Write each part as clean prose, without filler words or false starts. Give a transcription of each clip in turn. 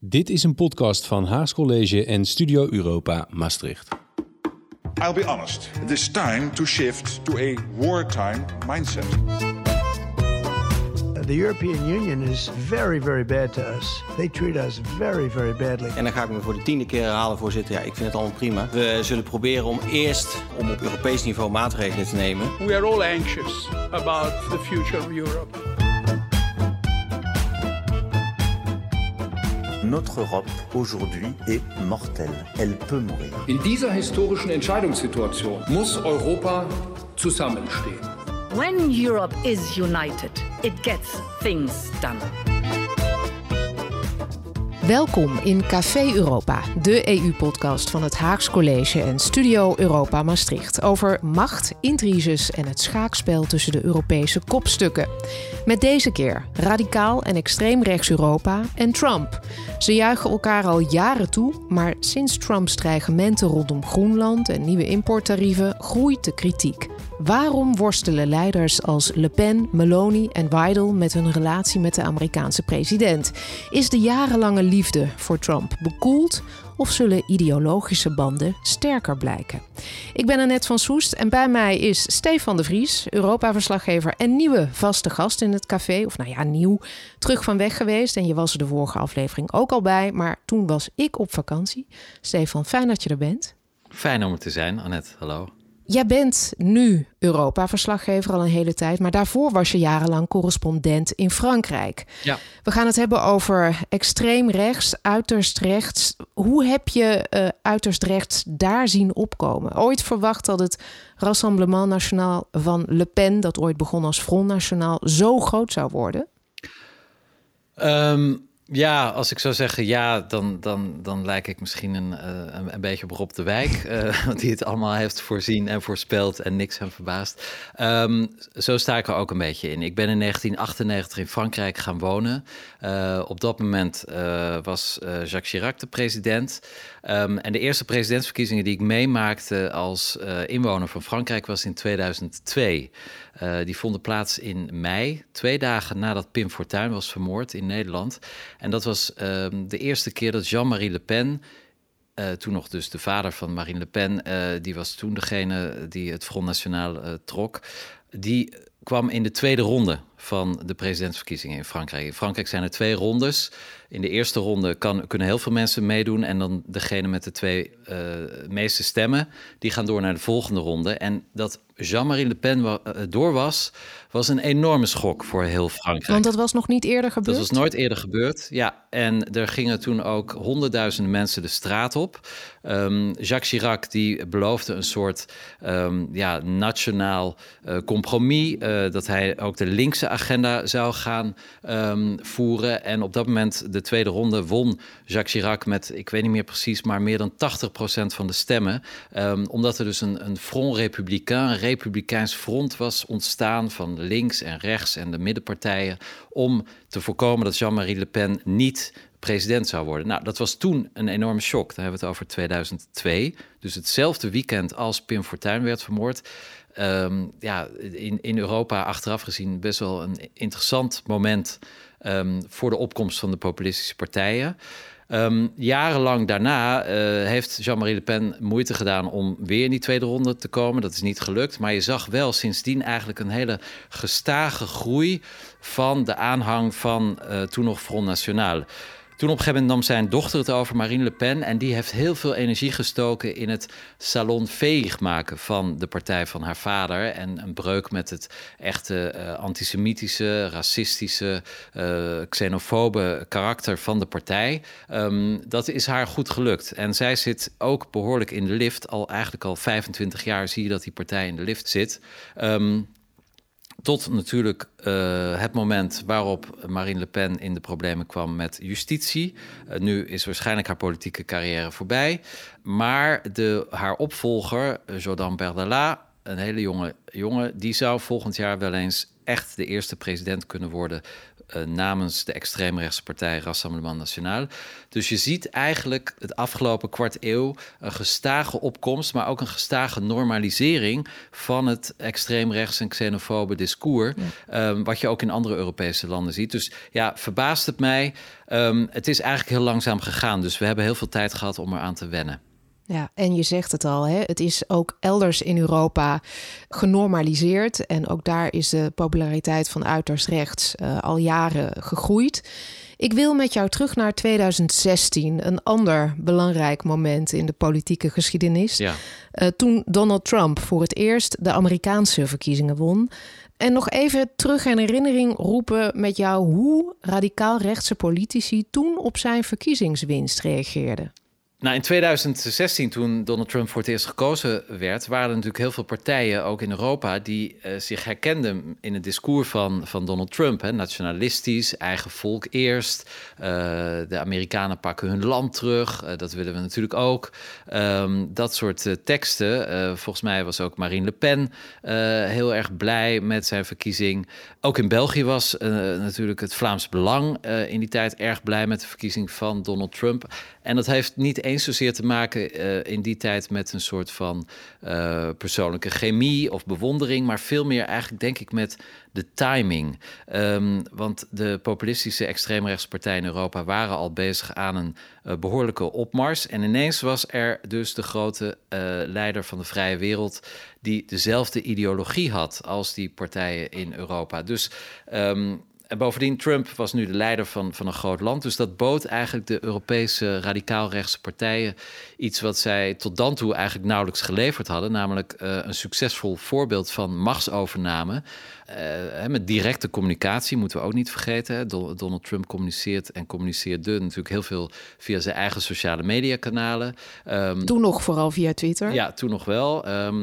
Dit is een podcast van Haags College en Studio Europa Maastricht. I'll be honest, it is time to shift to a wartime mindset. The European Union is very, very bad to us. They treat us very, very badly. En dan ga ik me voor de 10e keer herhalen, voorzitter. Ja, ik vind het allemaal prima. We zullen proberen om op Europees niveau maatregelen te nemen. We are all anxious about the future of Europe. Notre Europe aujourd'hui est mortelle. Elle peut mourir. In dieser historischen Entscheidungssituation muss Europa zusammenstehen. When Europe is united, it gets things done. Welkom in Café Europa, de EU-podcast van het Haags College en Studio Europa Maastricht. Over macht, intriges en het schaakspel tussen de Europese kopstukken. Met deze keer radicaal en extreem rechts Europa en Trump. Ze juichen elkaar al jaren toe, maar sinds Trumps dreigementen rondom Groenland en nieuwe importtarieven groeit de kritiek. Waarom worstelen leiders als Le Pen, Meloni en Weidel met hun relatie met de Amerikaanse president? Is de jarenlange liefde voor Trump bekoeld of zullen ideologische banden sterker blijken? Ik ben Annette van Soest en bij mij is Stefan de Vries, Europa-verslaggever en nieuwe vaste gast in het café. Of nou ja, nieuw, terug van weg geweest en je was er de vorige aflevering ook al bij, maar toen was ik op vakantie. Stefan, fijn dat je er bent. Fijn om er te zijn, Annette. Hallo. Jij bent nu Europa-verslaggever al een hele tijd, maar daarvoor was je jarenlang correspondent in Frankrijk. Ja. We gaan het hebben over extreem rechts, uiterst rechts. Hoe heb je uiterst rechts daar zien opkomen? Ooit verwacht dat het Rassemblement National van Le Pen, dat ooit begon als Front National, zo groot zou worden? Ja, als ik zou zeggen ja, dan lijk ik misschien een beetje op Rob de Wijk. Die het allemaal heeft voorzien en voorspeld en niks hem verbaast. Zo sta ik er ook een beetje in. Ik ben in 1998 in Frankrijk gaan wonen. Op dat moment was Jacques Chirac de president. En de eerste presidentsverkiezingen die ik meemaakte als inwoner van Frankrijk was in 2002. Die vonden plaats in mei, 2 dagen nadat Pim Fortuyn was vermoord in Nederland. En dat was de eerste keer dat Jean-Marie Le Pen, toen nog dus de vader van Marine Le Pen, die was toen degene die het Front National trok, die kwam in de tweede ronde van de presidentsverkiezingen in Frankrijk. In Frankrijk zijn er 2 rondes. In de eerste ronde kunnen heel veel mensen meedoen en dan degene met de 2 meeste stemmen, die gaan door naar de volgende ronde. En dat Jean-Marie Le Pen door was een enorme schok voor heel Frankrijk. Want dat was nog niet eerder gebeurd? Dat was nooit eerder gebeurd, ja. En er gingen toen ook 100.000 mensen de straat op. Jacques Chirac die beloofde een soort nationaal compromis, dat hij ook de linkse agenda zou gaan voeren. En op dat moment, de tweede ronde, won Jacques Chirac met, ik weet niet meer precies, maar meer dan 80% van de stemmen. Omdat er dus een Front Républicain, een republikeins front was ontstaan van links en rechts en de middenpartijen, om te voorkomen dat Jean-Marie Le Pen niet president zou worden. Nou, dat was toen een enorme shock. Dan hebben we het over 2002. Dus hetzelfde weekend als Pim Fortuyn werd vermoord. In Europa achteraf gezien best wel een interessant moment voor de opkomst van de populistische partijen. Jarenlang daarna heeft Jean-Marie Le Pen moeite gedaan om weer in die tweede ronde te komen. Dat is niet gelukt, maar je zag wel sindsdien eigenlijk een hele gestage groei van de aanhang van toen nog Front National. Toen op een gegeven moment nam zijn dochter het over, Marine Le Pen, en die heeft heel veel energie gestoken in het salonveeg maken van de partij van haar vader en een breuk met het echte antisemitische, racistische, xenofobe karakter van de partij. Dat is haar goed gelukt. En zij zit ook behoorlijk in de lift. Eigenlijk al 25 jaar zie je dat die partij in de lift zit. Tot natuurlijk het moment waarop Marine Le Pen in de problemen kwam met justitie. Nu is waarschijnlijk haar politieke carrière voorbij. Maar haar opvolger, Jordan Bardella, een hele jonge jongen, die zou volgend jaar wel eens echt de eerste president kunnen worden namens de extreemrechtse partij Rassemblement National. Dus je ziet eigenlijk het afgelopen kwart eeuw een gestage opkomst, maar ook een gestage normalisering van het extreemrechts en xenofobe discours, wat je ook in andere Europese landen ziet. Dus ja, verbaast het mij. Het is eigenlijk heel langzaam gegaan, dus we hebben heel veel tijd gehad om eraan te wennen. Ja, en je zegt het al, hè? Het is ook elders in Europa genormaliseerd. En ook daar is de populariteit van uiterst rechts al jaren gegroeid. Ik wil met jou terug naar 2016, een ander belangrijk moment in de politieke geschiedenis. Ja. Toen Donald Trump voor het eerst de Amerikaanse verkiezingen won. En nog even terug in herinnering roepen met jou hoe radicaal rechtse politici toen op zijn verkiezingswinst reageerden. Nou, in 2016, toen Donald Trump voor het eerst gekozen werd, waren er natuurlijk heel veel partijen, ook in Europa, die zich herkenden in het discours van Donald Trump. Hè. Nationalistisch, eigen volk eerst. De Amerikanen pakken hun land terug. Dat willen we natuurlijk ook. Dat soort teksten. Volgens mij was ook Marine Le Pen heel erg blij met zijn verkiezing. Ook in België was natuurlijk het Vlaams Belang in die tijd erg blij met de verkiezing van Donald Trump. En dat heeft niet eens zozeer te maken in die tijd met een soort van persoonlijke chemie of bewondering, maar veel meer eigenlijk, denk ik, met de timing. Want de populistische extreemrechtse partijen in Europa waren al bezig aan een behoorlijke opmars. En ineens was er dus de grote leider van de vrije wereld die dezelfde ideologie had als die partijen in Europa. Dus en bovendien, Trump was nu de leider van een groot land. Dus dat bood eigenlijk de Europese radicaal-rechtse partijen iets wat zij tot dan toe eigenlijk nauwelijks geleverd hadden. Namelijk een succesvol voorbeeld van machtsovername. Met directe communicatie, moeten we ook niet vergeten. Hè. Donald Trump communiceerde natuurlijk heel veel via zijn eigen sociale mediakanalen. Toen nog vooral via Twitter? Ja, toen nog wel.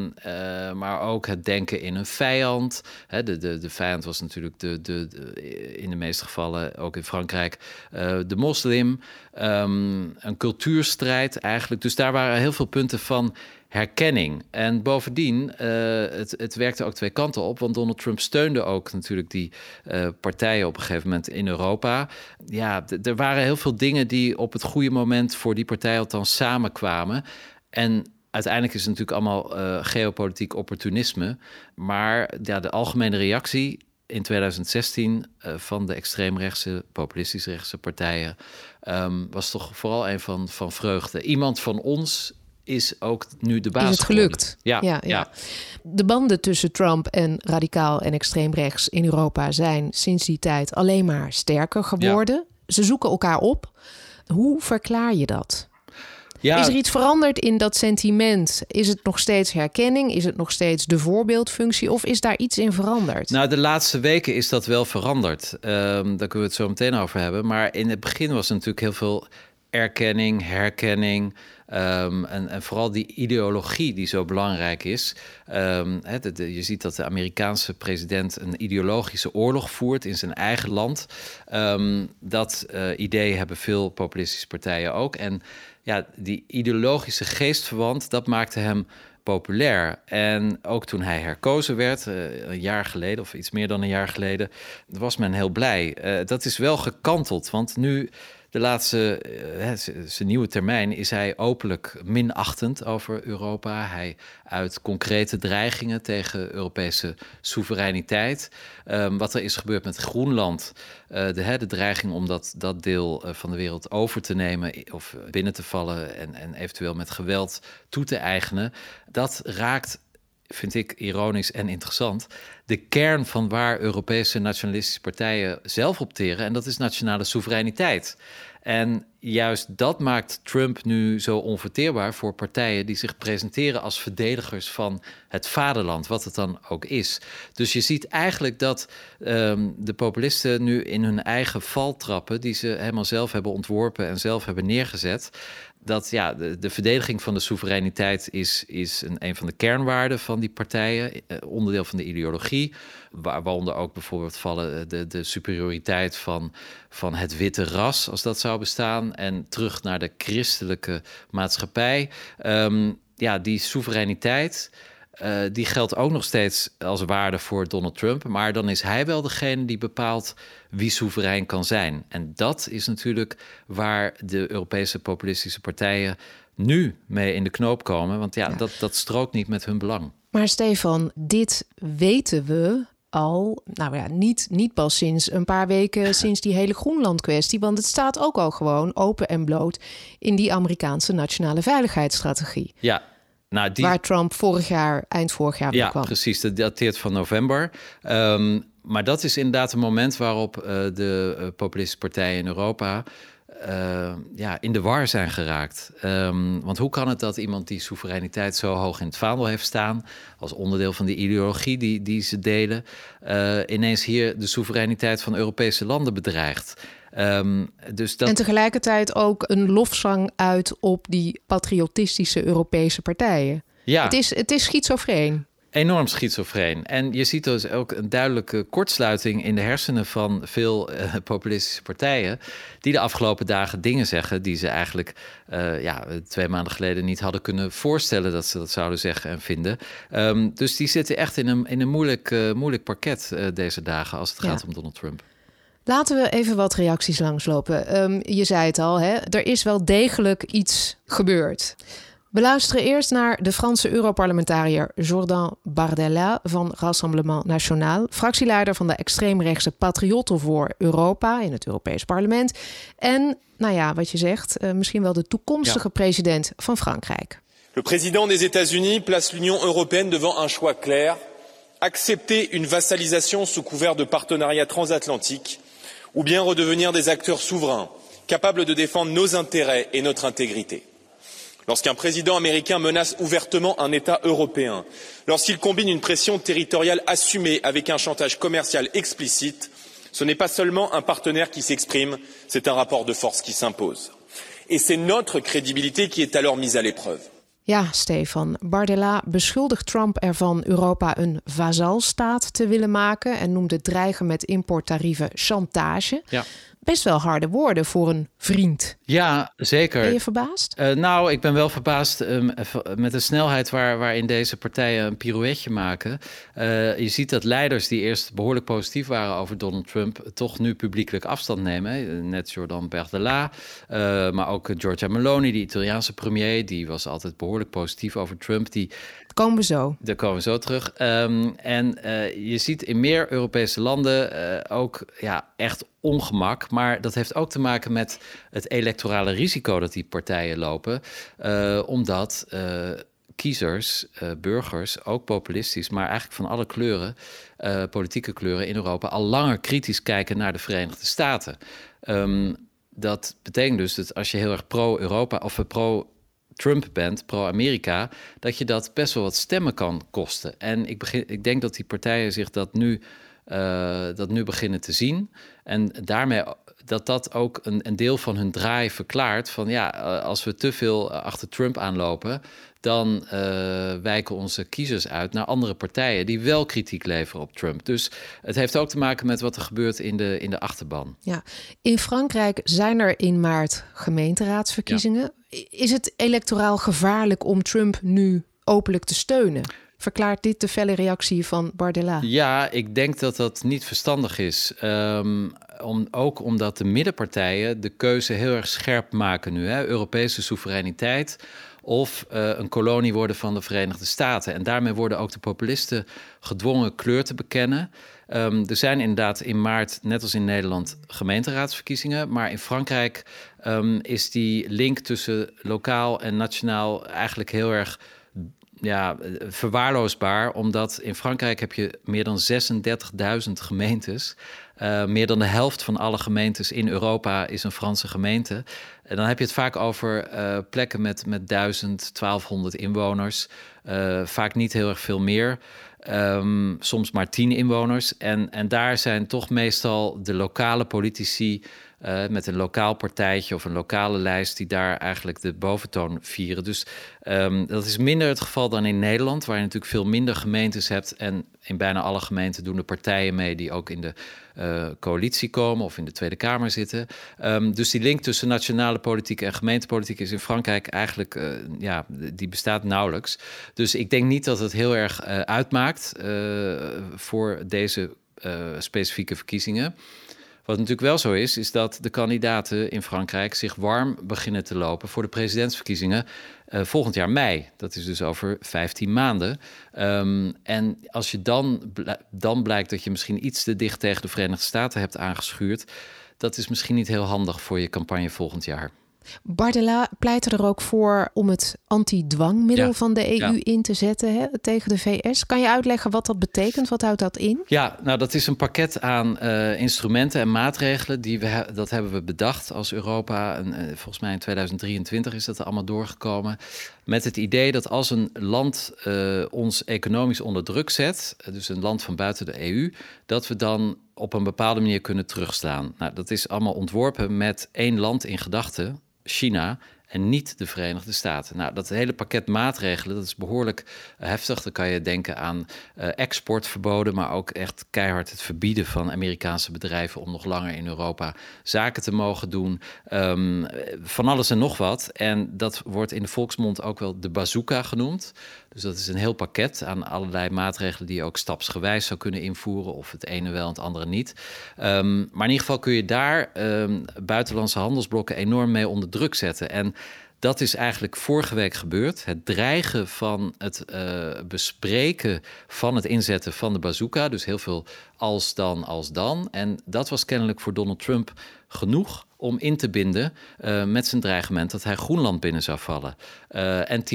Maar ook het denken in een vijand. Hè, de vijand was natuurlijk in de meeste gevallen, ook in Frankrijk, de moslim. Een cultuurstrijd eigenlijk. Dus daar waren heel veel punten van herkenning. En bovendien, het werkte ook twee kanten op, want Donald Trump steunde ook natuurlijk die partijen op een gegeven moment in Europa. Ja, er waren heel veel dingen die op het goede moment voor die partij althans samenkwamen. En uiteindelijk is het natuurlijk allemaal geopolitiek opportunisme. Maar ja, de algemene reactie in 2016 van de extreemrechtse, populistisch-rechtse partijen was toch vooral een van vreugde. Iemand van ons is ook nu de baas. Is het gelukt? Ja. De banden tussen Trump en radicaal en extreem rechts in Europa zijn sinds die tijd alleen maar sterker geworden. Ja. Ze zoeken elkaar op. Hoe verklaar je dat? Ja. Is er iets veranderd in dat sentiment? Is het nog steeds herkenning? Is het nog steeds de voorbeeldfunctie? Of is daar iets in veranderd? Nou, de laatste weken is dat wel veranderd. Daar kunnen we het zo meteen over hebben. Maar in het begin was er natuurlijk heel veel erkenning, herkenning. En vooral die ideologie die zo belangrijk is. Je ziet dat de Amerikaanse president een ideologische oorlog voert in zijn eigen land. Dat idee hebben veel populistische partijen ook. En ja, die ideologische geestverwant, dat maakte hem populair. En ook toen hij herkozen werd, een jaar geleden of iets meer dan een jaar geleden, was men heel blij. Dat is wel gekanteld, want nu de laatste, zijn nieuwe termijn, is hij openlijk minachtend over Europa. Hij uit concrete dreigingen tegen Europese soevereiniteit. Wat er is gebeurd met Groenland, de dreiging om dat deel van de wereld over te nemen of binnen te vallen en eventueel met geweld toe te eigenen, dat raakt, vind ik ironisch en interessant, de kern van waar Europese nationalistische partijen zelf opteren. En dat is nationale soevereiniteit. En juist dat maakt Trump nu zo onverteerbaar voor partijen die zich presenteren als verdedigers van het vaderland, wat het dan ook is. Dus je ziet eigenlijk dat de populisten nu in hun eigen val trappen, die ze helemaal zelf hebben ontworpen en zelf hebben neergezet. Dat ja, de verdediging van de soevereiniteit is een van de kernwaarden van die partijen, onderdeel van de ideologie, waaronder ook bijvoorbeeld vallen de superioriteit van het witte ras, als dat zou bestaan, en terug naar de christelijke maatschappij. Die soevereiniteit, die geldt ook nog steeds als waarde voor Donald Trump. Maar dan is hij wel degene die bepaalt wie soeverein kan zijn. En dat is natuurlijk waar de Europese populistische partijen nu mee in de knoop komen. Want dat strookt niet met hun belang. Maar Stefan, dit weten we al, niet pas sinds een paar weken sinds die hele Groenland-kwestie. Want het staat ook al gewoon open en bloot in die Amerikaanse nationale veiligheidsstrategie. Ja. Waar Trump eind vorig jaar mee kwam. Ja, precies. Dat dateert van november. Maar dat is inderdaad een moment waarop de populistische partijen in Europa in de war zijn geraakt. Want hoe kan het dat iemand die soevereiniteit zo hoog in het vaandel heeft staan, als onderdeel van die ideologie die ze delen, ineens hier de soevereiniteit van Europese landen bedreigt? En tegelijkertijd ook een lofzang uit op die patriotistische Europese partijen. Ja. Het is schizofreen. Enorm schizofreen. En je ziet dus ook een duidelijke kortsluiting in de hersenen van veel populistische partijen, die de afgelopen dagen dingen zeggen die ze eigenlijk 2 maanden geleden niet hadden kunnen voorstellen dat ze dat zouden zeggen en vinden. Dus die zitten echt in een moeilijk parket deze dagen als het gaat om Donald Trump. Laten we even wat reacties langslopen. Je zei het al, er is wel degelijk iets gebeurd. We luisteren eerst naar de Franse Europarlementariër Jordan Bardella van Rassemblement National, fractieleider van de extreemrechtse Patriotten voor Europa in het Europees Parlement. En, wat je zegt, misschien wel de toekomstige president van Frankrijk. Le président des États-Unis place l'Union européenne devant un choix clair. Accepter une vassalisation sous couvert de partenariat transatlantique ou bien redevenir des acteurs souverains, capables de défendre nos intérêts et notre intégrité. Lorsqu'un président américain menace ouvertement un État européen, lorsqu'il combine une pression territoriale assumée avec un chantage commercial explicite, ce n'est pas seulement un partenaire qui s'exprime, c'est un rapport de force qui s'impose. Et c'est notre crédibilité qui est alors mise à l'épreuve. Ja, Stefan, Bardella beschuldigt Trump ervan Europa een vazalstaat te willen maken en noemt het dreigen met importtarieven chantage. Ja. Best wel harde woorden voor een vriend. Ja, zeker. Ben je verbaasd? Ik ben wel verbaasd met de snelheid waarin deze partijen een pirouetje maken. Je ziet dat leiders die eerst behoorlijk positief waren over Donald Trump toch nu publiekelijk afstand nemen. Net Jordan Bardella, maar ook Giorgia Meloni, die Italiaanse premier, die was altijd behoorlijk positief over Trump. Daar komen we zo terug. Je ziet in meer Europese landen ook echt ongemak. Maar dat heeft ook te maken met het electorale risico dat die partijen lopen. Omdat kiezers, burgers, ook populistisch, maar eigenlijk van alle kleuren, politieke kleuren in Europa, al langer kritisch kijken naar de Verenigde Staten. Dat betekent dus dat als je heel erg pro-Europa of pro-Trump bent, pro-Amerika, dat je dat best wel wat stemmen kan kosten. En ik denk dat die partijen zich dat nu beginnen te zien. En daarmee dat ook een deel van hun draai verklaart van als we te veel achter Trump aanlopen, dan wijken onze kiezers uit naar andere partijen die wel kritiek leveren op Trump. Dus het heeft ook te maken met wat er gebeurt in de achterban. Ja. In Frankrijk zijn er in maart gemeenteraadsverkiezingen. Ja. Is het electoraal gevaarlijk om Trump nu openlijk te steunen? Verklaart dit de felle reactie van Bardella? Ja, ik denk dat dat niet verstandig is. Ook omdat de middenpartijen de keuze heel erg scherp maken nu. Europese soevereiniteit of een kolonie worden van de Verenigde Staten. En daarmee worden ook de populisten gedwongen kleur te bekennen. Er zijn inderdaad in maart, net als in Nederland, gemeenteraadsverkiezingen. Maar in Frankrijk is die link tussen lokaal en nationaal eigenlijk heel erg verwaarloosbaar. Omdat in Frankrijk heb je meer dan 36.000 gemeentes. Meer dan de helft van alle gemeentes in Europa is een Franse gemeente. En dan heb je het vaak over plekken met 1200 inwoners. Vaak niet heel erg veel meer. Soms maar 10 inwoners. En daar zijn toch meestal de lokale politici met een lokaal partijtje of een lokale lijst die daar eigenlijk de boventoon vieren. Dus dat is minder het geval dan in Nederland, waar je natuurlijk veel minder gemeentes hebt en in bijna alle gemeenten doen de partijen mee die ook in de coalitie komen of in de Tweede Kamer zitten. Dus die link tussen nationale politiek en gemeentepolitiek is in Frankrijk eigenlijk, die bestaat nauwelijks. Dus ik denk niet dat het heel erg uitmaakt voor deze specifieke verkiezingen. Wat natuurlijk wel zo is dat de kandidaten in Frankrijk zich warm beginnen te lopen voor de presidentsverkiezingen volgend jaar mei. Dat is dus over 15 maanden. En als je dan blijkt dat je misschien iets te dicht tegen de Verenigde Staten hebt aangeschuurd, dat is misschien niet heel handig voor je campagne volgend jaar. Bardella pleit er ook voor om het anti-dwangmiddel van de EU in te zetten tegen de VS. Kan je uitleggen wat dat betekent? Wat houdt dat in? Ja, nou dat is een pakket aan instrumenten en maatregelen. Dat hebben we bedacht als Europa. Volgens mij in 2023 is dat er allemaal doorgekomen. Met het idee dat als een land ons economisch onder druk zet, dus een land van buiten de EU, dat we dan op een bepaalde manier kunnen terugslaan. Nou, dat is allemaal ontworpen met één land in gedachten, China, en niet de Verenigde Staten. Nou, dat hele pakket maatregelen, dat is behoorlijk heftig. Dan kan je denken aan exportverboden, maar ook echt keihard het verbieden van Amerikaanse bedrijven om nog langer in Europa zaken te mogen doen. Van alles en nog wat. En dat wordt in de volksmond ook wel de bazooka genoemd. Dus dat is een heel pakket aan allerlei maatregelen die je ook stapsgewijs zou kunnen invoeren, of het ene wel en het andere niet. Maar in ieder geval kun je daar buitenlandse handelsblokken enorm mee onder druk zetten. En dat is eigenlijk vorige week gebeurd. Het dreigen van het bespreken van het inzetten van de bazooka. Dus heel veel als dan. En dat was kennelijk voor Donald Trump genoeg om in te binden met zijn dreigement dat hij Groenland binnen zou vallen. En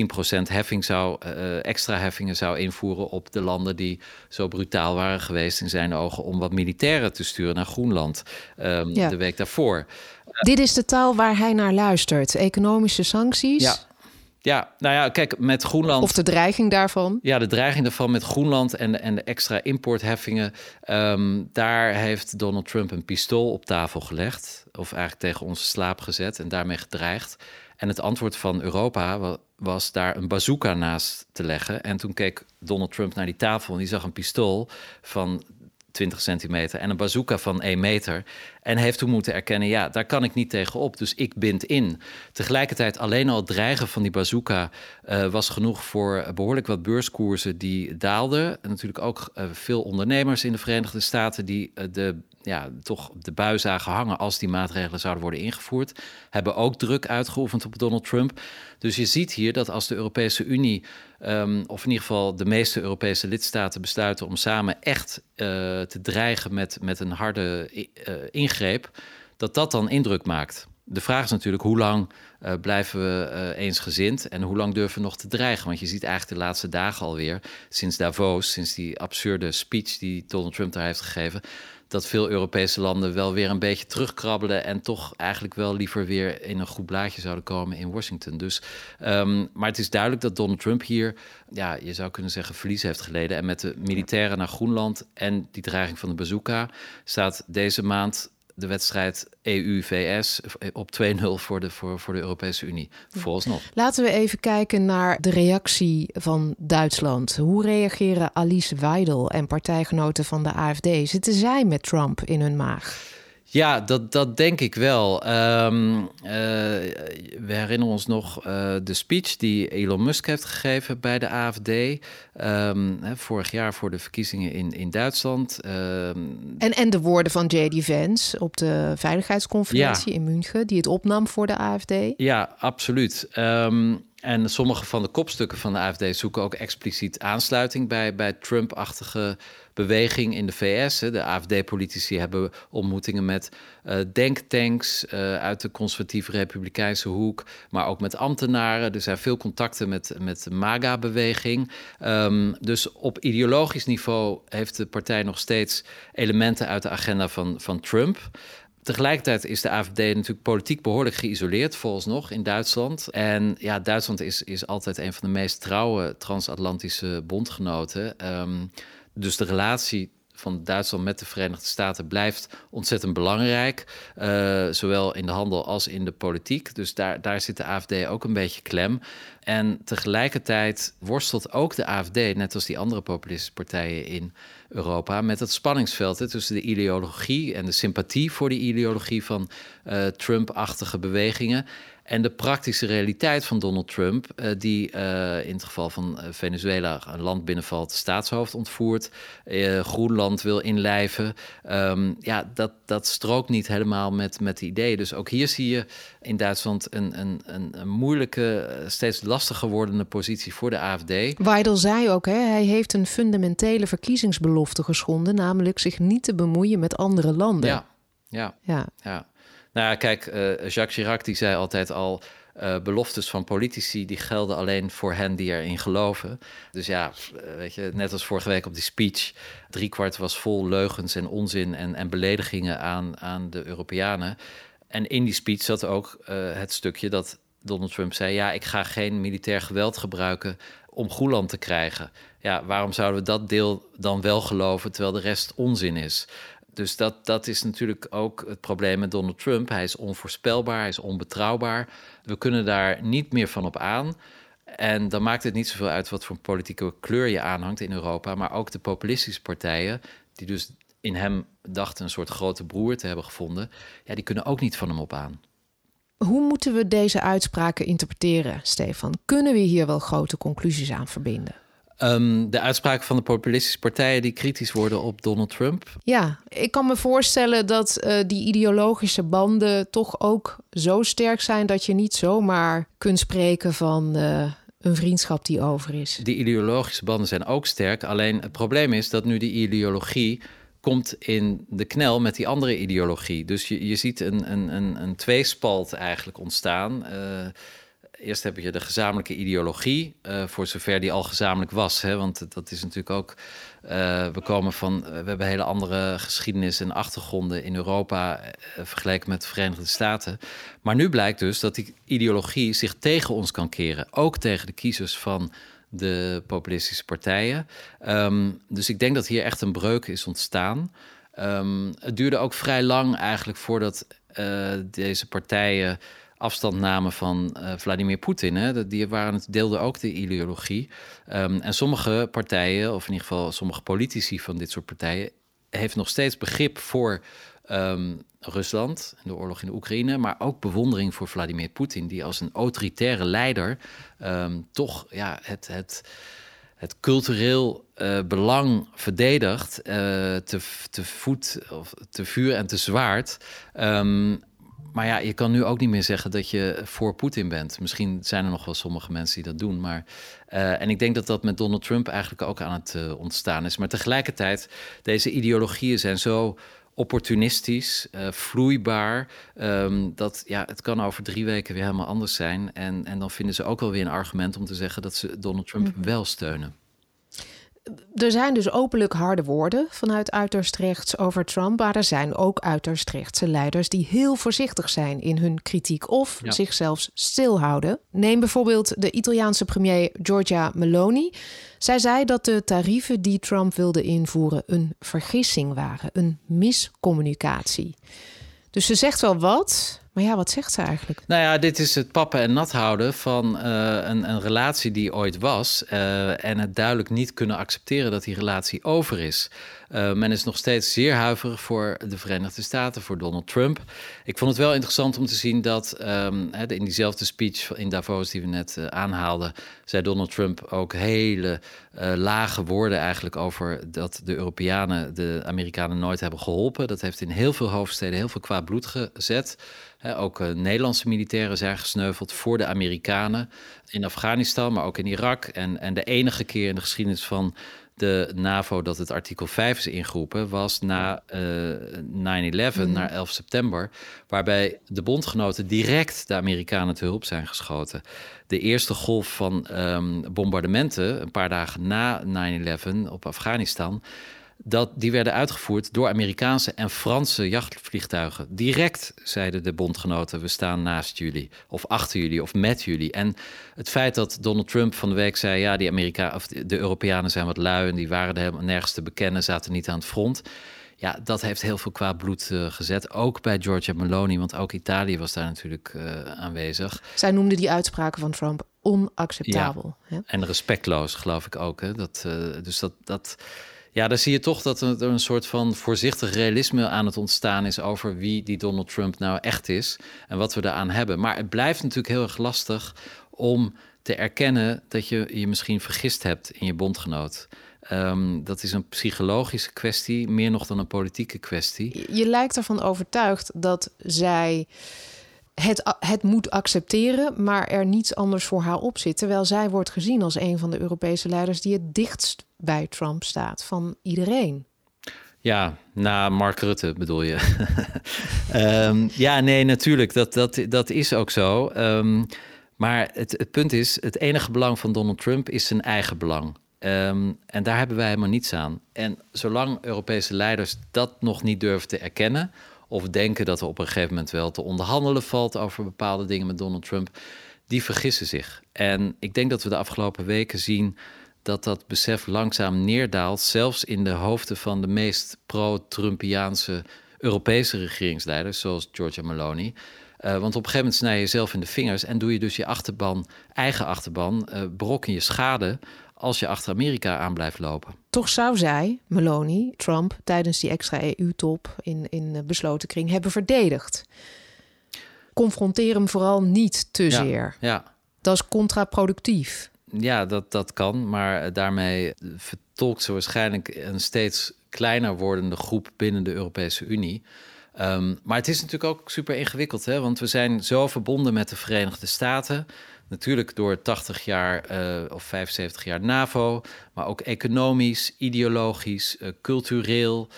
10% extra heffingen zou invoeren op de landen die zo brutaal waren geweest in zijn ogen om wat militairen te sturen naar Groenland de week daarvoor. Dit is de taal waar hij naar luistert. Economische sancties. Ja, nou ja, kijk, met Groenland... Of de dreiging daarvan. Ja, de dreiging daarvan met Groenland en de extra importheffingen. Daar heeft Donald Trump een pistool op tafel gelegd. Of eigenlijk tegen onze slaap gezet en daarmee gedreigd. En het antwoord van Europa was daar een bazooka naast te leggen. En toen keek Donald Trump naar die tafel en die zag een pistool van 20 centimeter en een bazooka van 1 meter. En heeft toen moeten erkennen, ja, daar kan ik niet tegenop. Dus ik bind in. Tegelijkertijd alleen al het dreigen van die bazooka was genoeg voor behoorlijk wat beurskoersen die daalden. En natuurlijk ook veel ondernemers in de Verenigde Staten die toch op de bui zagen hangen als die maatregelen zouden worden ingevoerd, hebben ook druk uitgeoefend op Donald Trump. Dus je ziet hier dat als de Europese Unie, of in ieder geval de meeste Europese lidstaten besluiten om samen echt te dreigen met een harde ingreep, dat dan indruk maakt. De vraag is natuurlijk hoe lang blijven we eensgezind en hoe lang durven we nog te dreigen? Want je ziet eigenlijk de laatste dagen alweer, sinds Davos, sinds die absurde speech die Donald Trump daar heeft gegeven, dat veel Europese landen wel weer een beetje terugkrabbelen en toch eigenlijk wel liever weer in een goed blaadje zouden komen in Washington. Dus, maar het is duidelijk dat Donald Trump hier, ja, je zou kunnen zeggen, verlies heeft geleden. En met de militairen naar Groenland en die dreiging van de bazooka staat deze maand de wedstrijd EU-VS op 2-0 voor de Europese Unie. Vooralsnog. Laten we even kijken naar de reactie van Duitsland. Hoe reageren Alice Weidel en partijgenoten van de AfD? Zitten zij met Trump in hun maag? Ja, dat denk ik wel. We herinneren ons nog de speech die Elon Musk heeft gegeven bij de AfD. Vorig jaar voor de verkiezingen in Duitsland. En de woorden van J.D. Vance op de veiligheidsconferentie in München, die het opnam voor de AfD. Ja, absoluut. En sommige van de kopstukken van de AfD zoeken ook expliciet aansluiting bij Trump-achtige beweging in de VS. De AfD-politici hebben ontmoetingen met denktanks uit de conservatieve republikeinse hoek, maar ook met ambtenaren. Er zijn veel contacten met de MAGA-beweging. Dus op ideologisch niveau heeft de partij nog steeds elementen uit de agenda van Trump. Tegelijkertijd is de AfD natuurlijk politiek behoorlijk geïsoleerd, vooralsnog, in Duitsland. En ja, Duitsland is altijd een van de meest trouwe transatlantische bondgenoten. Dus de relatie van Duitsland met de Verenigde Staten blijft ontzettend belangrijk. Zowel in de handel als in de politiek. Dus daar zit de AfD ook een beetje klem. En tegelijkertijd worstelt ook de AfD, net als die andere populistische partijen in Europa, met het spanningsveld tussen de ideologie en de sympathie voor die ideologie van Trump-achtige bewegingen en de praktische realiteit van Donald Trump, die in het geval van Venezuela een land binnenvalt, staatshoofd ontvoert, Groenland wil inlijven. Dat strookt niet helemaal met de ideeën. Dus ook hier zie je in Duitsland een moeilijke, steeds lastiger wordende positie voor de AfD. Weidel zei ook, hij heeft een fundamentele verkiezingsbelofte geschonden, namelijk zich niet te bemoeien met andere landen. Ja. Nou ja, kijk, Jacques Chirac die zei altijd al, beloftes van politici die gelden alleen voor hen die erin geloven. Dus ja, weet je, net als vorige week op die speech, 3/4 was vol leugens en onzin en beledigingen aan de Europeanen. En in die speech zat ook het stukje dat Donald Trump zei, ja, ik ga geen militair geweld gebruiken om Groenland te krijgen. Ja, waarom zouden we dat deel dan wel geloven, terwijl de rest onzin is? Dus dat is natuurlijk ook het probleem met Donald Trump. Hij is onvoorspelbaar, hij is onbetrouwbaar. We kunnen daar niet meer van op aan. En dan maakt het niet zoveel uit wat voor politieke kleur je aanhangt in Europa. Maar ook de populistische partijen, die dus in hem dachten een soort grote broer te hebben gevonden, ja, die kunnen ook niet van hem op aan. Hoe moeten we deze uitspraken interpreteren, Stefan? Kunnen we hier wel grote conclusies aan verbinden? De uitspraken van de populistische partijen die kritisch worden op Donald Trump. Ja, ik kan me voorstellen dat die ideologische banden toch ook zo sterk zijn dat je niet zomaar kunt spreken van een vriendschap die over is. Die ideologische banden zijn ook sterk. Alleen het probleem is dat nu die ideologie komt in de knel met die andere ideologie. Dus je ziet een tweespalt eigenlijk ontstaan. Eerst heb je de gezamenlijke ideologie, voor zover die al gezamenlijk was. Hè, want dat is natuurlijk ook, we hebben hele andere geschiedenis en achtergronden in Europa vergeleken met de Verenigde Staten. Maar nu blijkt dus dat die ideologie zich tegen ons kan keren. Ook tegen de kiezers van de populistische partijen. Dus ik denk dat hier echt een breuk is ontstaan. Het duurde ook vrij lang eigenlijk voordat deze partijen afstand namen van Vladimir Poetin. Hè. Die deelden ook de ideologie. En sommige partijen, of in ieder geval sommige politici van dit soort partijen, heeft nog steeds begrip voor Rusland en de oorlog in de Oekraïne, maar ook bewondering voor Vladimir Poetin, die als een autoritaire leider toch het cultureel belang verdedigt, te voet, of te vuur en te zwaard. Maar ja, je kan nu ook niet meer zeggen dat je voor Poetin bent. Misschien zijn er nog wel sommige mensen die dat doen. Maar, en ik denk dat dat met Donald Trump eigenlijk ook aan het ontstaan is. Maar tegelijkertijd, deze ideologieën zijn zo opportunistisch, vloeibaar, dat het kan over 3 weken weer helemaal anders zijn. En dan vinden ze ook wel weer een argument om te zeggen dat ze Donald Trump wel steunen. Er zijn dus openlijk harde woorden vanuit uiterst rechts over Trump, maar er zijn ook uiterst rechtse leiders die heel voorzichtig zijn in hun kritiek of zich zelfs stilhouden. Neem bijvoorbeeld de Italiaanse premier Giorgia Meloni. Zij zei dat de tarieven die Trump wilde invoeren een vergissing waren, een miscommunicatie. Dus ze zegt wel wat, maar ja, wat zegt ze eigenlijk? Nou ja, dit is het pappen en nat houden van een relatie die ooit was en het duidelijk niet kunnen accepteren dat die relatie over is. Men is nog steeds zeer huiverig voor de Verenigde Staten, voor Donald Trump. Ik vond het wel interessant om te zien dat in diezelfde speech in Davos die we net aanhaalden, zei Donald Trump ook hele lage woorden eigenlijk over dat de Europeanen de Amerikanen nooit hebben geholpen. Dat heeft in heel veel hoofdsteden heel veel kwaad bloed gezet. Ook Nederlandse militairen zijn gesneuveld voor de Amerikanen in Afghanistan, maar ook in Irak. En de enige keer in de geschiedenis van de NAVO dat het artikel 5 is ingeroepen was na 9/11, na 11 september... waarbij de bondgenoten direct de Amerikanen te hulp zijn geschoten. De eerste golf van bombardementen, een paar dagen na 9/11 op Afghanistan, die werden uitgevoerd door Amerikaanse en Franse jachtvliegtuigen. Direct zeiden de bondgenoten, we staan naast jullie, of achter jullie, of met jullie. En het feit dat Donald Trump van de week zei, ja, de Europeanen zijn wat lui en die waren er helemaal nergens te bekennen, zaten niet aan het front. Ja, dat heeft heel veel kwaad bloed gezet. Ook bij Giorgia Meloni, want ook Italië was daar natuurlijk aanwezig. Zij noemde die uitspraken van Trump onacceptabel. Ja, hè? En respectloos, geloof ik ook. Hè? Ja, daar zie je toch dat er een soort van voorzichtig realisme aan het ontstaan is over wie die Donald Trump nou echt is en wat we daaraan hebben. Maar het blijft natuurlijk heel erg lastig om te erkennen dat je je misschien vergist hebt in je bondgenoot. Dat is een psychologische kwestie, meer nog dan een politieke kwestie. Je lijkt ervan overtuigd dat zij het moet accepteren, maar er niets anders voor haar op zit. Terwijl zij wordt gezien als een van de Europese leiders die het dichtst bij Trump staat van iedereen. Ja, na Mark Rutte bedoel je. Ja, nee, natuurlijk, dat is ook zo. Maar het punt is, het enige belang van Donald Trump is zijn eigen belang. En daar hebben wij helemaal niets aan. En zolang Europese leiders dat nog niet durven te erkennen, of denken dat er op een gegeven moment wel te onderhandelen valt over bepaalde dingen met Donald Trump, die vergissen zich. En ik denk dat we de afgelopen weken zien dat besef langzaam neerdaalt, zelfs in de hoofden van de meest pro-Trumpiaanse Europese regeringsleiders, zoals Giorgia Meloni. Want op een gegeven moment snij je jezelf in de vingers en doe je dus je eigen achterban, berokken je schade als je achter Amerika aan blijft lopen. Toch zou zij, Meloni, Trump, tijdens die extra EU-top in besloten kring hebben verdedigd. Confronteer hem vooral niet te zeer. Ja. Dat is contraproductief. Ja, dat kan, maar daarmee vertolkt ze waarschijnlijk een steeds kleiner wordende groep binnen de Europese Unie. Maar het is natuurlijk ook super ingewikkeld, hè? Want we zijn zo verbonden met de Verenigde Staten. Natuurlijk door 80 jaar of 75 jaar NAVO, maar ook economisch, ideologisch, cultureel.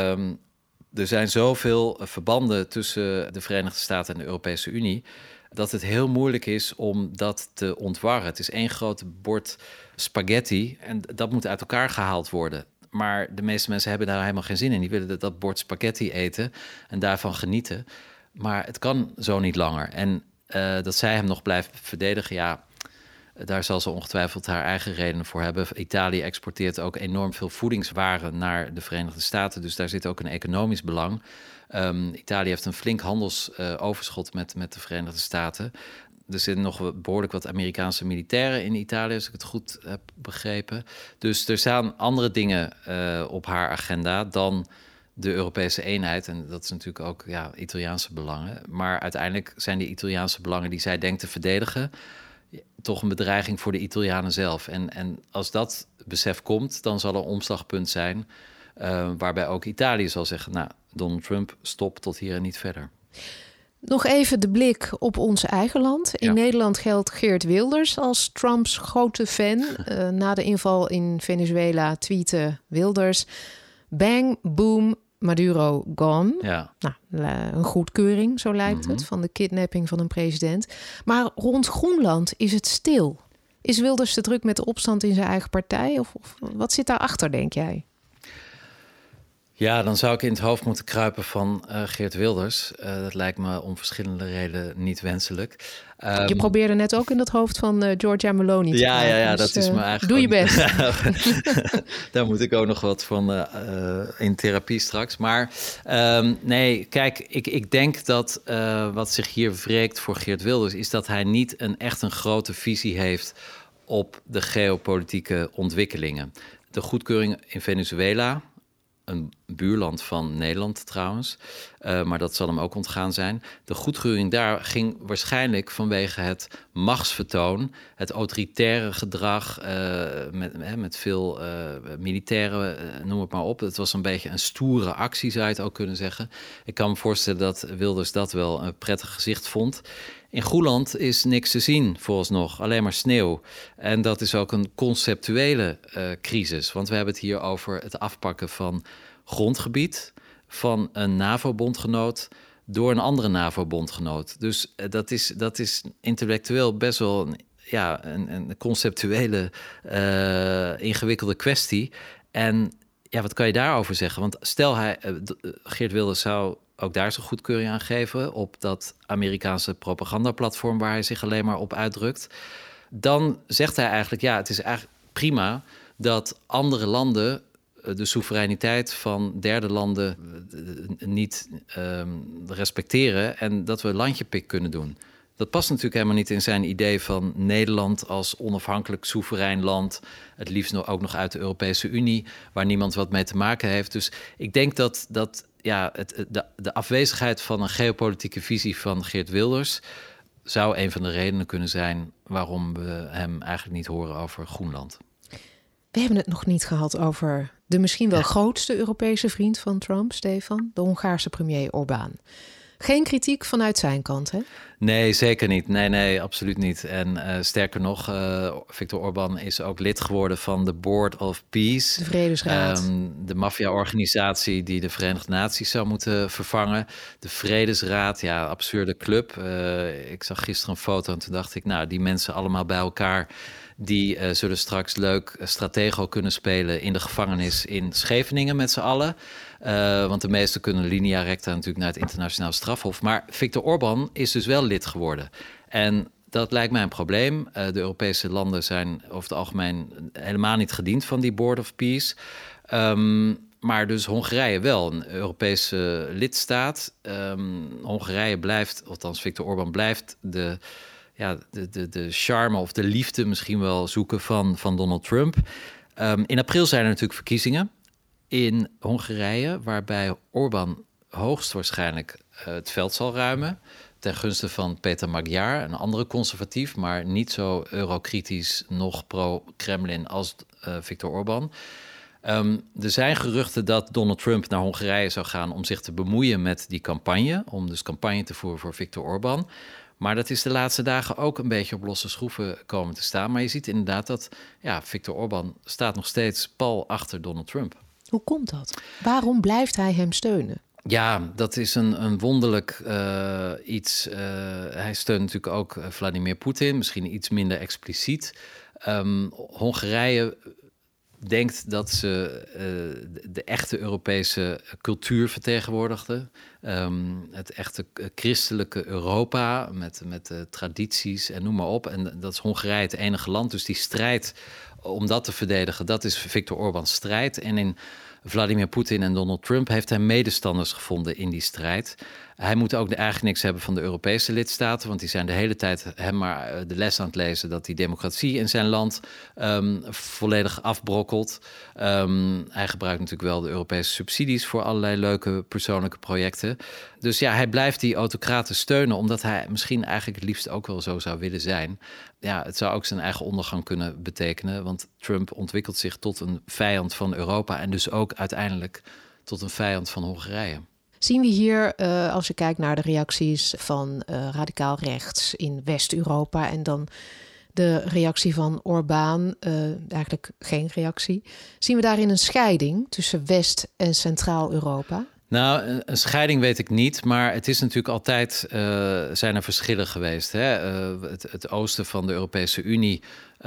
Er zijn zoveel verbanden tussen de Verenigde Staten en de Europese Unie dat het heel moeilijk is om dat te ontwarren. Het is één groot bord spaghetti en dat moet uit elkaar gehaald worden. Maar de meeste mensen hebben daar helemaal geen zin in. Die willen dat bord spaghetti eten en daarvan genieten. Maar het kan zo niet langer. En dat zij hem nog blijft verdedigen, ja, daar zal ze ongetwijfeld haar eigen redenen voor hebben. Italië exporteert ook enorm veel voedingswaren naar de Verenigde Staten. Dus daar zit ook een economisch belang. Italië heeft een flink handelsoverschot met de Verenigde Staten. Er zitten nog behoorlijk wat Amerikaanse militairen in Italië, als ik het goed heb begrepen. Dus er staan andere dingen op haar agenda dan de Europese eenheid. En dat is natuurlijk ook Italiaanse belangen. Maar uiteindelijk zijn die Italiaanse belangen die zij denkt te verdedigen toch een bedreiging voor de Italianen zelf. En als dat besef komt, dan zal er een omslagpunt zijn waarbij ook Italië zal zeggen, nou, Donald Trump, stop tot hier en niet verder. Nog even de blik op ons eigen land. In Nederland geldt Geert Wilders als Trumps grote fan. Na de inval in Venezuela tweette Wilders: bang, boom, Maduro gone. Ja. Nou, een goedkeuring, zo lijkt het, van de kidnapping van een president. Maar rond Groenland is het stil. Is Wilders te druk met de opstand in zijn eigen partij? Of wat zit daarachter, denk jij? Ja, dan zou ik in het hoofd moeten kruipen van Geert Wilders. Dat lijkt me om verschillende redenen niet wenselijk. Je probeerde net ook in dat hoofd van Giorgia Meloni te kruipen. Ja, dus, dat is me eigenlijk... Doe je best. Daar moet ik ook nog wat van in therapie straks. Maar nee, kijk, ik denk dat wat zich hier wreekt voor Geert Wilders is dat hij niet echt een grote visie heeft op de geopolitieke ontwikkelingen. De goedkeuring in Venezuela, een buurland van Nederland trouwens, maar dat zal hem ook ontgaan zijn. De goedkeuring daar ging waarschijnlijk vanwege het machtsvertoon, het autoritaire gedrag met veel militairen, noem het maar op. Het was een beetje een stoere actie, zou je het ook kunnen zeggen. Ik kan me voorstellen dat Wilders dat wel een prettig gezicht vond. In Groenland is niks te zien vooralsnog, alleen maar sneeuw. En dat is ook een conceptuele crisis. Want we hebben het hier over het afpakken van grondgebied van een NAVO-bondgenoot door een andere NAVO-bondgenoot. Dus dat is intellectueel best wel een conceptuele ingewikkelde kwestie. En Ja, wat kan je daarover zeggen? Want stel Geert Wilders zou ook daar zijn goedkeuring aan geven op dat Amerikaanse propagandaplatform waar hij zich alleen maar op uitdrukt. Dan zegt hij eigenlijk, het is eigenlijk prima dat andere landen de soevereiniteit van derde landen niet respecteren en dat we landjepik kunnen doen. Dat past natuurlijk helemaal niet in zijn idee van Nederland als onafhankelijk soeverein land. Het liefst ook nog uit de Europese Unie, waar niemand wat mee te maken heeft. Dus ik denk dat de afwezigheid van een geopolitieke visie van Geert Wilders zou een van de redenen kunnen zijn waarom we hem eigenlijk niet horen over Groenland. We hebben het nog niet gehad over de misschien wel grootste Europese vriend van Trump, Stefan, de Hongaarse premier Orbán. Geen kritiek vanuit zijn kant, hè? Nee, zeker niet. Nee, absoluut niet. En sterker nog, Viktor Orbán is ook lid geworden van de Board of Peace. De Vredesraad. De maffia-organisatie die de Verenigde Naties zou moeten vervangen. De Vredesraad, absurde club. Ik zag gisteren een foto en toen dacht ik, die mensen allemaal bij elkaar, die zullen straks leuk stratego kunnen spelen in de gevangenis in Scheveningen met z'n allen. Want de meesten kunnen linea recta natuurlijk naar het internationaal strafhof. Maar Viktor Orbán is dus wel lid geworden. En dat lijkt mij een probleem. De Europese landen zijn over het algemeen helemaal niet gediend van die Board of Peace. Maar dus Hongarije wel, een Europese lidstaat. Hongarije blijft, althans Viktor Orbán blijft de charme of de liefde misschien wel zoeken van Donald Trump. In april zijn er natuurlijk verkiezingen in Hongarije, waarbij Orbán hoogstwaarschijnlijk het veld zal ruimen ten gunste van Peter Magyar, een andere conservatief, maar niet zo eurokritisch nog pro-Kremlin als Viktor Orbán. Er zijn geruchten dat Donald Trump naar Hongarije zou gaan om zich te bemoeien met die campagne, om dus campagne te voeren voor Viktor Orbán. Maar dat is de laatste dagen ook een beetje op losse schroeven komen te staan. Maar je ziet inderdaad dat Viktor Orbán staat nog steeds pal achter Donald Trump. Hoe komt dat? Waarom blijft hij hem steunen? Ja, dat is een wonderlijk iets. Hij steunt natuurlijk ook Vladimir Poetin, misschien iets minder expliciet. Hongarije denkt dat ze de echte Europese cultuur vertegenwoordigde. Het echte christelijke Europa met tradities en noem maar op. En dat is Hongarije het enige land. Dus die strijd om dat te verdedigen, dat is Viktor Orbáns strijd. En in Vladimir Poetin en Donald Trump heeft hij medestanders gevonden in die strijd. Hij moet ook eigenlijk niks hebben van de Europese lidstaten, want die zijn de hele tijd hem maar de les aan het lezen dat die democratie in zijn land volledig afbrokkelt. Hij gebruikt natuurlijk wel de Europese subsidies voor allerlei leuke persoonlijke projecten. Dus hij blijft die autocraten steunen, omdat hij misschien eigenlijk het liefst ook wel zo zou willen zijn. Ja, het zou ook zijn eigen ondergang kunnen betekenen, want Trump ontwikkelt zich tot een vijand van Europa en dus ook uiteindelijk tot een vijand van Hongarije. Zien we hier, als je kijkt naar de reacties van radicaal rechts in West-Europa en dan de reactie van Orbán, eigenlijk geen reactie. Zien we daarin een scheiding tussen West- en Centraal-Europa? Nou, een scheiding weet ik niet, maar het is natuurlijk altijd, zijn er verschillen geweest. Hè? Het oosten van de Europese Unie,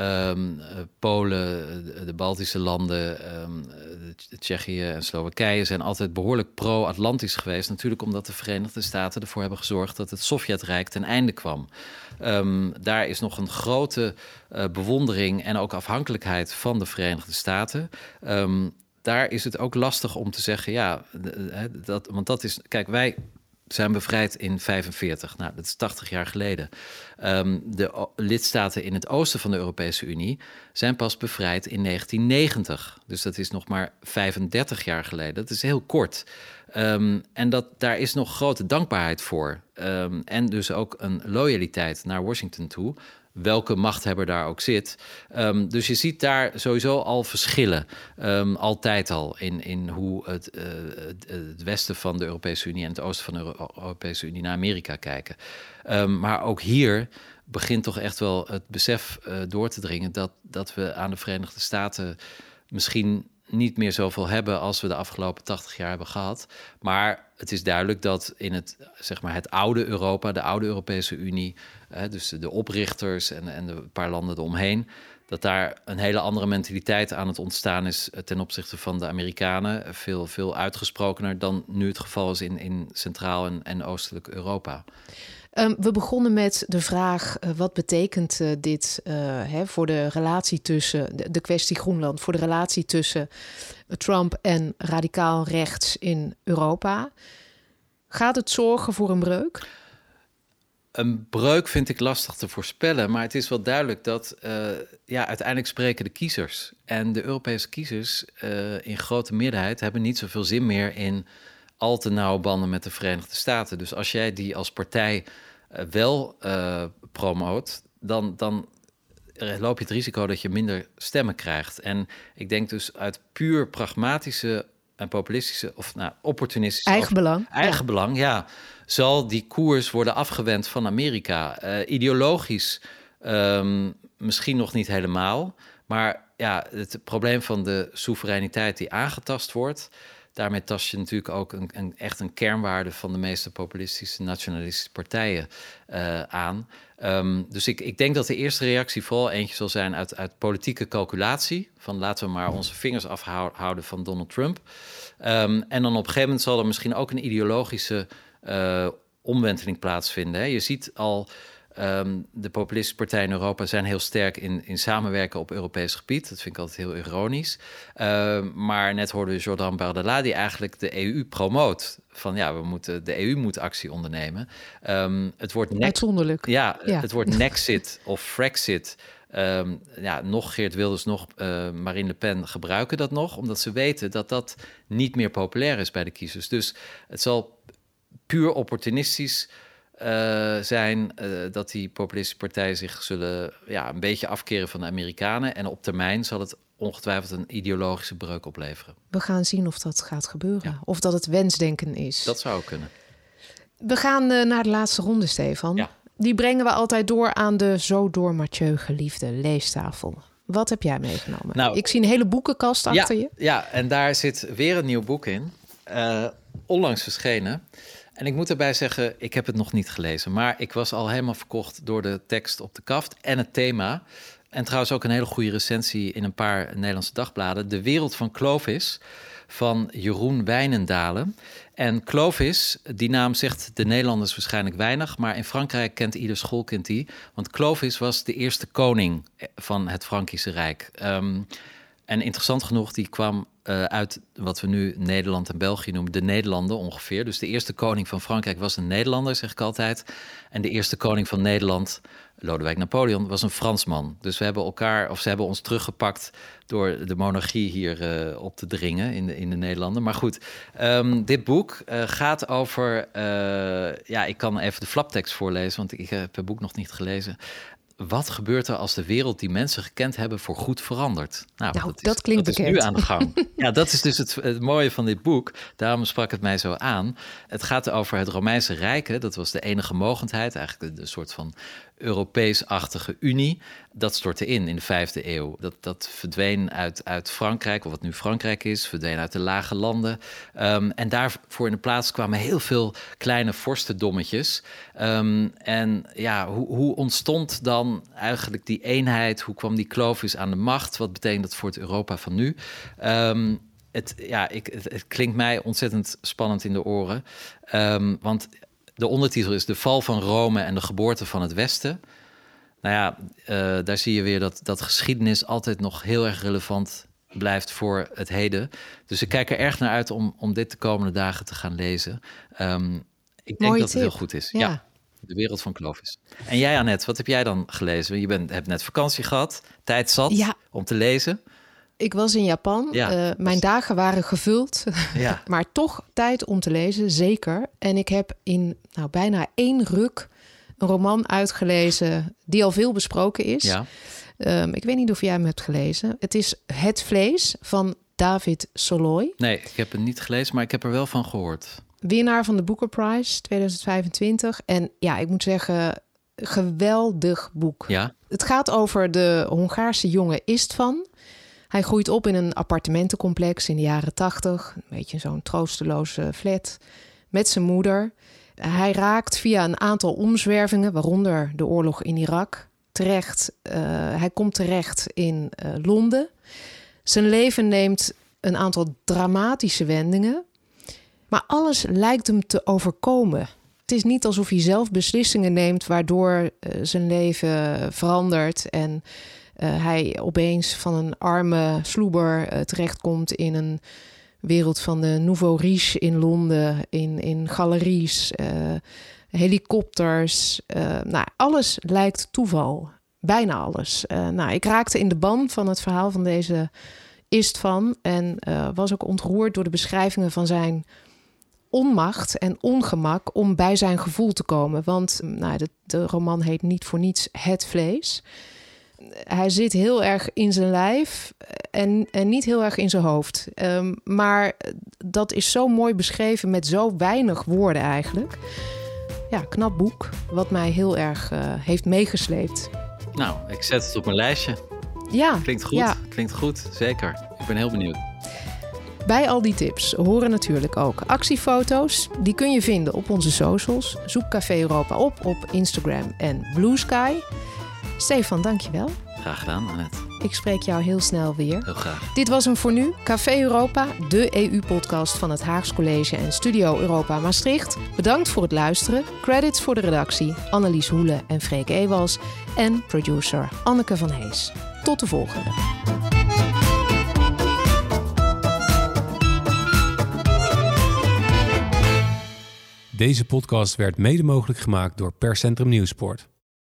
Polen, de Baltische landen, Tsjechië en Slowakije zijn altijd behoorlijk pro-Atlantisch geweest. Natuurlijk omdat de Verenigde Staten ervoor hebben gezorgd dat het Sovjetrijk ten einde kwam. Daar is nog een grote bewondering en ook afhankelijkheid van de Verenigde Staten. Daar is het ook lastig om te zeggen, want dat is, kijk, wij zijn bevrijd in 1945. Nou, dat is 80 jaar geleden. De lidstaten in het oosten van de Europese Unie zijn pas bevrijd in 1990. Dus dat is nog maar 35 jaar geleden. Dat is heel kort. En daar is nog grote dankbaarheid voor. En dus ook een loyaliteit naar Washington toe, welke machthebber daar ook zit. Dus je ziet daar sowieso al verschillen. Altijd al in hoe het westen van de Europese Unie en het oosten van de Europese Unie naar Amerika kijken. Maar ook hier begint toch echt wel het besef door te dringen dat we aan de Verenigde Staten misschien niet meer zoveel hebben als we de afgelopen 80 jaar hebben gehad. Maar het is duidelijk dat in het oude Europa, de oude Europese Unie, dus de oprichters en de paar landen eromheen, dat daar een hele andere mentaliteit aan het ontstaan is ten opzichte van de Amerikanen. Veel uitgesprokener dan nu het geval is in Centraal- en Oostelijk Europa. We begonnen met de vraag, wat betekent dit voor de relatie tussen, de kwestie Groenland, voor de relatie tussen Trump en radicaal rechts in Europa? Gaat het zorgen voor een breuk? Een breuk vind ik lastig te voorspellen, maar het is wel duidelijk dat uiteindelijk spreken de kiezers. En de Europese kiezers in grote meerderheid hebben niet zoveel zin meer in al te nauwe banden met de Verenigde Staten. Dus als jij die als partij wel promoot, dan loop je het risico dat je minder stemmen krijgt. En ik denk dus uit puur pragmatische en populistische of opportunistische... Eigen belang, ja. Zal die koers worden afgewend van Amerika. Ideologisch misschien nog niet helemaal. Maar ja, het probleem van de soevereiniteit die aangetast wordt, daarmee tast je natuurlijk ook echt een kernwaarde van de meeste populistische nationalistische partijen aan. Dus ik denk dat de eerste reactie vooral eentje zal zijn uit politieke calculatie. Van laten we maar onze vingers afhouden van Donald Trump. En dan op een gegeven moment zal er misschien ook een ideologische omwenteling plaatsvinden. Hè. Je ziet al, de populistische partijen in Europa zijn heel sterk in samenwerken op Europees gebied. Dat vind ik altijd heel ironisch. Maar net hoorden we Jordan Bardella die eigenlijk de EU promoot. Van de EU moet actie ondernemen. Het wordt uitzonderlijk. Het wordt Nexit of Frexit. Nog Geert Wilders, nog Marine Le Pen gebruiken dat nog, omdat ze weten dat dat niet meer populair is bij de kiezers. Dus het zal puur opportunistisch zijn dat die populistische partijen zich zullen een beetje afkeren van de Amerikanen. En op termijn zal het ongetwijfeld een ideologische breuk opleveren. We gaan zien of dat gaat gebeuren. Ja. Of dat het wensdenken is. Dat zou kunnen. We gaan naar de laatste ronde, Stefan. Ja. Die brengen we altijd door aan de zo door Mathieu geliefde leestafel. Wat heb jij meegenomen? Nou, ik zie een hele boekenkast achter je. Ja, en daar zit weer een nieuw boek in. Onlangs verschenen. En ik moet erbij zeggen, ik heb het nog niet gelezen. Maar ik was al helemaal verkocht door de tekst op de kaft en het thema. En trouwens ook een hele goede recensie in een paar Nederlandse dagbladen. De wereld van Clovis van Jeroen Wijnendalen. En Clovis, die naam zegt de Nederlanders waarschijnlijk weinig, maar in Frankrijk kent ieder schoolkind die. Want Clovis was de eerste koning van het Frankische Rijk. En interessant genoeg, die kwam uit wat we nu Nederland en België noemen, de Nederlanden ongeveer. Dus de eerste koning van Frankrijk was een Nederlander, zeg ik altijd. En de eerste koning van Nederland, Lodewijk Napoleon, was een Fransman. Dus we hebben ze hebben ons teruggepakt door de monarchie hier op te dringen in de Nederlanden. Maar goed, dit boek gaat over... ik kan even de flaptekst voorlezen, want ik heb het boek nog niet gelezen. Wat gebeurt er als de wereld die mensen gekend hebben voorgoed verandert? Nou, dat klinkt bekend. Dat is nu aan de gang. Ja, dat is dus het mooie van dit boek. Daarom sprak het mij zo aan. Het gaat over het Romeinse Rijk. Dat was de enige mogendheid, eigenlijk een soort van Europees-achtige unie. Dat stortte in de 5e eeuw. Dat verdween uit Frankrijk, of wat nu Frankrijk is, verdween uit de lage landen. En daarvoor in de plaats kwamen heel veel kleine vorstendommetjes. Hoe ontstond dan eigenlijk die eenheid? Hoe kwam die Clovis aan de macht? Wat betekent dat voor het Europa van nu? Het klinkt mij ontzettend spannend in de oren. Want de ondertitel is De val van Rome en de geboorte van het Westen. Nou ja, daar zie je weer dat geschiedenis altijd nog heel erg relevant blijft voor het heden. Dus ik kijk er erg naar uit om dit de komende dagen te gaan lezen. Ik denk dat het heel goed is. Ja, de wereld van Clovis. En jij, Annette, wat heb jij dan gelezen? Je hebt net vakantie gehad, tijd zat om te lezen. Ik was in Japan. Ja, mijn dagen waren gevuld. Ja. Maar toch tijd om te lezen, zeker. En ik heb in bijna 1 ruk een roman uitgelezen die al veel besproken is. Ja. Ik weet niet of jij hem hebt gelezen. Het is Het Vlees van David Soloy. Nee, ik heb het niet gelezen, maar ik heb er wel van gehoord. Winnaar van de Booker Prize 2025. En ja, ik moet zeggen, geweldig boek. Ja. Het gaat over de Hongaarse jongen Istvan. Hij groeit op in een appartementencomplex in de jaren 80. Een beetje zo'n troosteloze flat met zijn moeder. Hij raakt via een aantal omzwervingen, waaronder de oorlog in Irak, Hij komt terecht in Londen. Zijn leven neemt een aantal dramatische wendingen. Maar alles lijkt hem te overkomen. Het is niet alsof hij zelf beslissingen neemt waardoor zijn leven verandert en hij opeens van een arme sloeber terechtkomt in een wereld van de Nouveau Riche in Londen, in galeries, helikopters. Alles lijkt toeval. Bijna alles. Ik raakte in de ban van het verhaal van deze Istvan en was ook ontroerd door de beschrijvingen van zijn onmacht en ongemak om bij zijn gevoel te komen. Want de roman heet niet voor niets Het Vlees. Hij zit heel erg in zijn lijf en niet heel erg in zijn hoofd. Maar dat is zo mooi beschreven met zo weinig woorden eigenlijk. Ja, knap boek, wat mij heel erg heeft meegesleept. Nou, ik zet het op mijn lijstje. Ja. Klinkt goed, Klinkt goed, zeker. Ik ben heel benieuwd. Bij al die tips horen natuurlijk ook actiefoto's. Die kun je vinden op onze socials. Zoek Café Europa op Instagram en Blue Sky. Stefan, dankjewel. Graag gedaan, Annette. Ik spreek jou heel snel weer. Heel graag. Dit was hem voor nu. Café Europa, de EU-podcast van het Haags College en Studio Europa Maastricht. Bedankt voor het luisteren. Credits voor de redactie Annelies Hoele en Freek Ewals. En producer Anneke van Hees. Tot de volgende. Deze podcast werd mede mogelijk gemaakt door Perscentrum Nieuwsport.